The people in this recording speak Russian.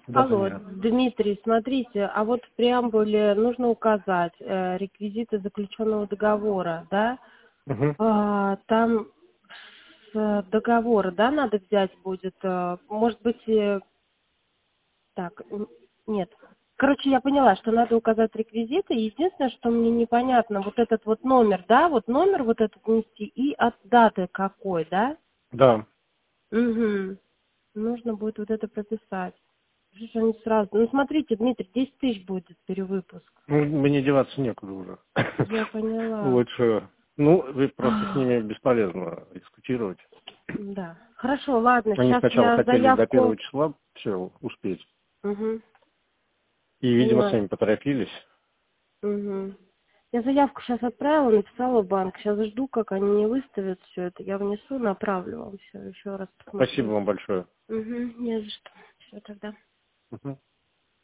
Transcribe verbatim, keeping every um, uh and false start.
Да, Алло, Данила. Дмитрий, смотрите, а вот в преамбуле нужно указать э, реквизиты заключенного договора, да? Угу. А, там с договора, да, надо взять будет, э, может быть, э, так, н- нет. Короче, я поняла, что надо указать реквизиты. Единственное, что мне непонятно, вот этот вот номер, да, вот номер вот этот нести и от даты какой, да? Да. Угу. Нужно будет вот это прописать. Что ж они сразу. Ну, смотрите, Дмитрий, десять тысяч будет перевыпуск. Ну, мне деваться некуда уже. Я поняла. Лучше. Ну, вы просто с ними бесполезно дискутировать. Да. Хорошо, ладно, Они сейчас сначала я хотели до заявку... первого числа все успеть. Угу. И, видимо, Поняла. сами поторопились. Угу. Я заявку сейчас отправила, написала в банк. Сейчас жду, как они не выставят все это. Я внесу, направлю вам все еще раз Спасибо посмотреть. вам большое. Угу, не за что. Все тогда. Мгм.